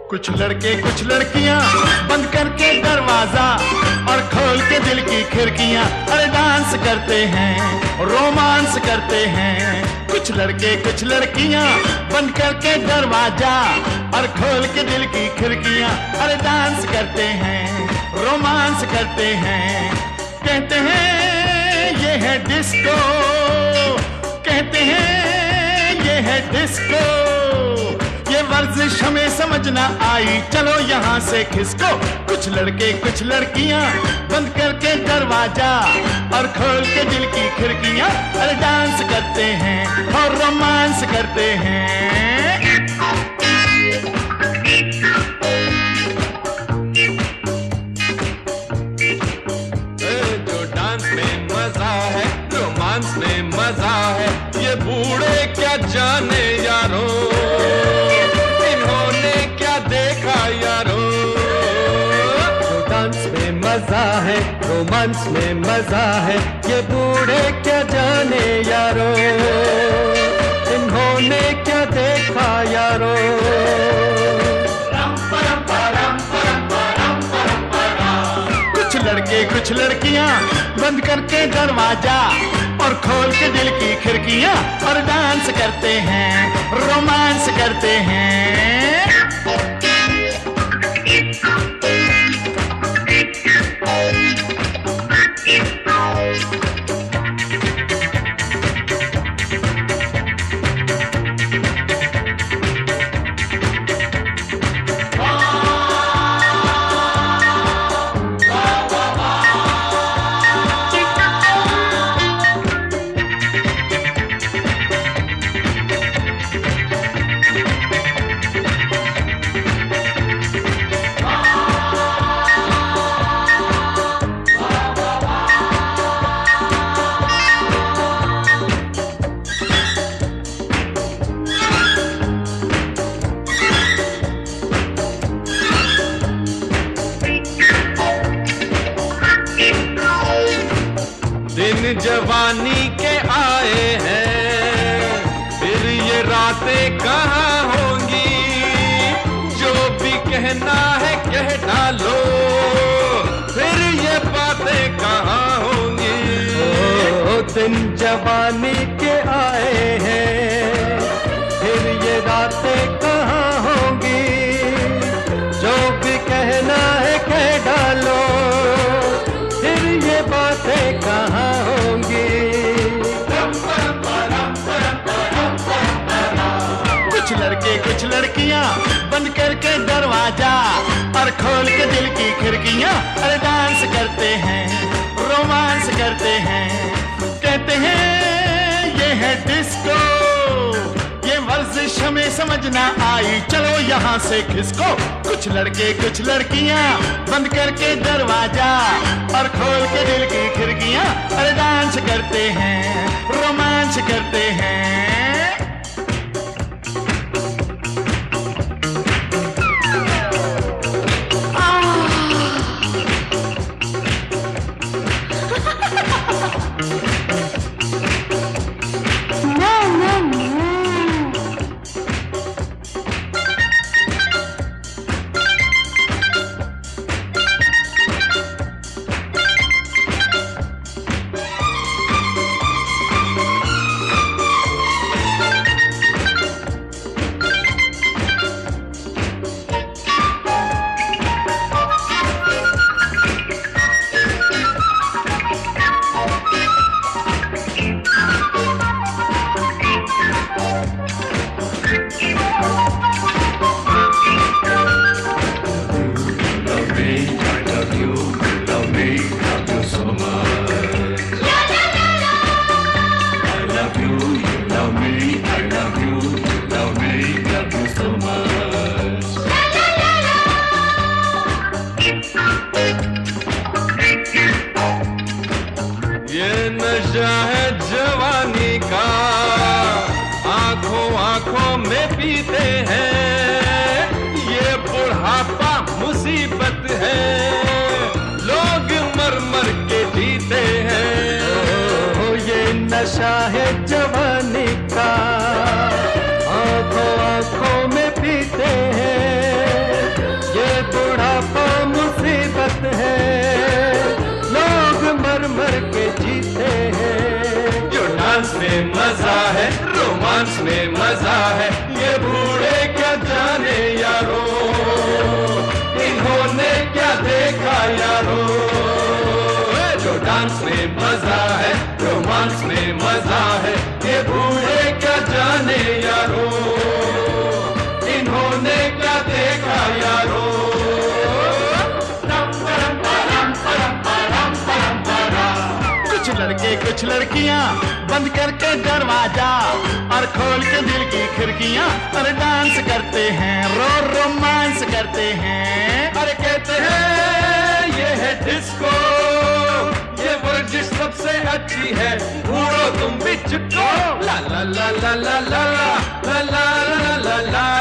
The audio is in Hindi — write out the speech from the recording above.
कुछ लड़के कुछ लड़कियां बंद करके दरवाजा और खोल के दिल की खिड़कियां, अरे डांस करते हैं, रोमांस करते हैं। कुछ लड़के कुछ लड़कियां बंद करके दरवाजा और खोल के दिल की खिड़कियां, अरे डांस करते हैं, रोमांस करते हैं। कहते हैं ये है डिस्को, कहते हैं ये है डिस्को। ये वर्जिश हमें समझ ना आई, चलो यहाँ से खिसको। कुछ लड़के कुछ लड़कियां बंद करके दरवाजा और खोल के दिल की खिड़कियां, अरे डांस करते हैं और रोमांस करते हैं। जो डांस में मजा है, रोमांस में मजा है, ये बूढ़े क्या जाने यारो, मजा है, रोमांस में मजा है, ये बूढ़े क्या जाने यारो, इन्होंने क्या देखा यारो। कुछ लड़के कुछ लड़कियां बंद करके दरवाजा और खोल के दिल की खिड़कियां, और डांस करते हैं, रोमांस करते हैं। दिन जवानी के आए हैं, फिर ये रातें कहाँ होंगी, जो भी कहना है कह डालो, फिर ये बातें कहाँ होंगी। दिन जवानी के आए हैं, फिर ये रातें कहाँ होंगी, जो भी कहना है कह डालो, फिर ये बातें कहाँ होंगी। कुछ लड़के कुछ लड़कियां बंद करके दरवाजा और खोल के दिल की खिड़कियां, अरे डांस करते हैं, रोमांस करते हैं। कहते हैं ये है डिस्को, ये वर्जिश हमें समझ ना आई, चलो यहाँ से खिसको। कुछ लड़के कुछ लड़कियां बंद करके दरवाजा और खोल के दिल की खिड़कियां, अरे डांस करते हैं, रोमांस करते हैं। ये नशा है जवानी का, आंखों आंखों में पीते हैं, ये बुढ़ापा मुसीबत है, लोग मर मर के जीते हैं। ये नशा है जवानी का, आंखों आंखों में पीते हैं, रोमांस में मजा है, ये बूढ़े क्या जाने यारो, इन्होंने क्या देखा यारो। जो डांस में मजा है, रोमांस में मजा है, ये बूढ़े क्या जाने यारो, इन्होंने क्या देखा यारो। कुछ लड़के कुछ लड़कियां बंद करके दरवाजा और खोल के दिल की खिड़कियां और डांस करते हैं, रोमांस करते हैं। अरे कहते हैं ये है डिस्को, ये वर्जिश सबसे अच्छी है, बूढ़ो तुम भी चुको। ला ला ला ला ला ला ला ला ला ला ला ला।